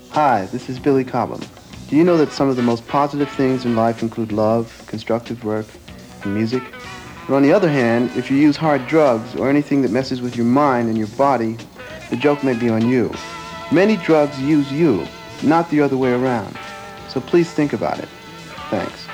Hi, this is Billy Cobham. Do you know that some of the most positive things in life include love, constructive work, and music? But on the other hand, if you use hard drugs or anything that messes with your mind and your body, the joke may be on you. Many drugs use you, not the other way around. So please think about it. Thanks.